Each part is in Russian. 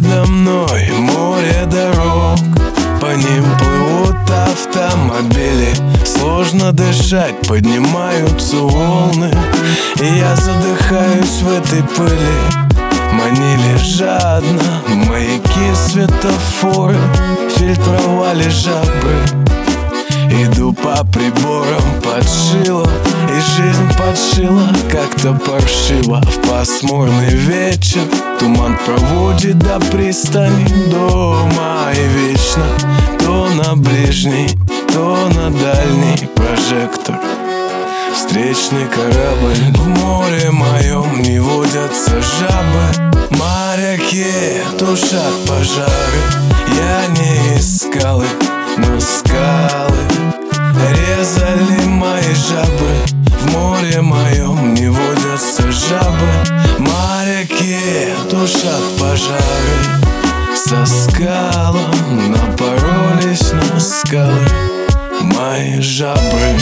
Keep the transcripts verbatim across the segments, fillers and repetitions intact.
Передо мной море дорог, по ним плывут автомобили. Сложно дышать, поднимаются волны, и я задыхаюсь в этой пыли. Манили жадно маяки, светофоры, фильтровали жабры. Иду по приборам, подшила, и жизнь подшила как-то паршиво. В пасмурный вечер туман проводит до пристани дома. И вечно то на ближний, то на дальний прожектор. Встречный корабль, в море моем не водятся жабы. Моряки тушат пожары, я не искал их, но скалы резали мои жабры. В море моем не водятся жабы. Моряки тушат пожары, со скалом напоролись на скалы мои жабры.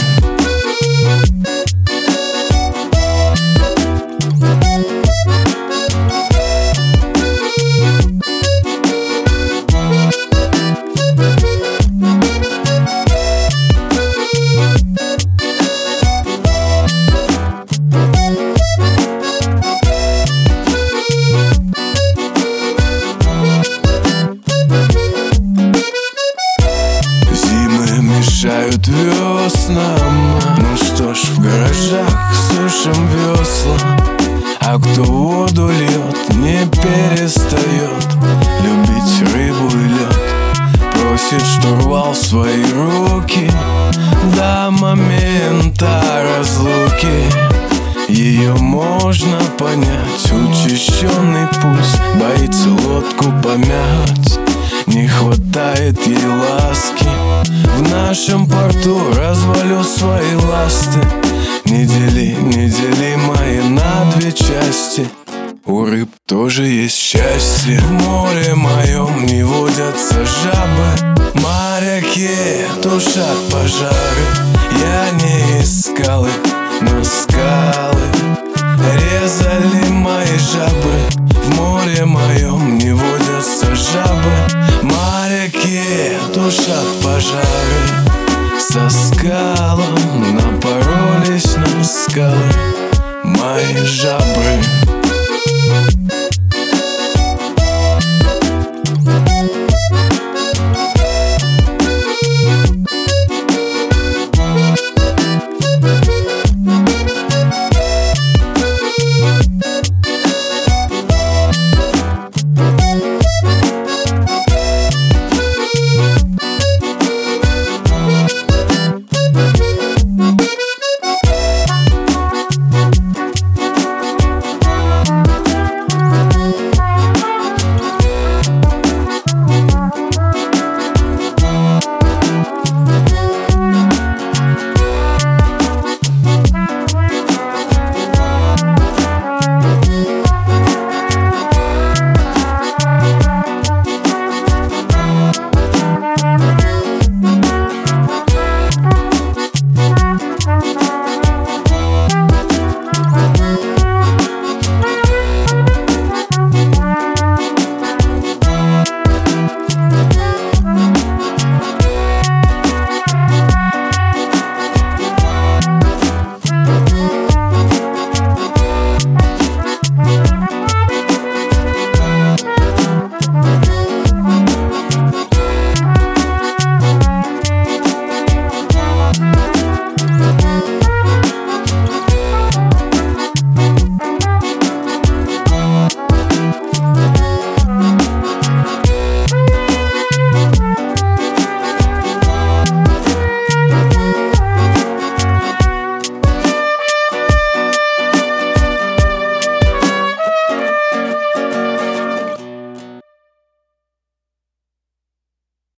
Мешают веснам. Ну что ж, в гаражах сушим весла, а кто воду льет, не перестает любить рыбу и лед. Просит штурвал в свои руки до момента разлуки. Ее можно понять, учащенный пульс, боится лодку помять. Не хватает ей ласки, в нашем порту развалю свои ласты. Не дели, не дели мои на две части, у рыб тоже есть счастье. В море моем не водятся жабы. Моряки тушат пожары, я не искал их, но скалы резали мои жабры. В море моем не водятся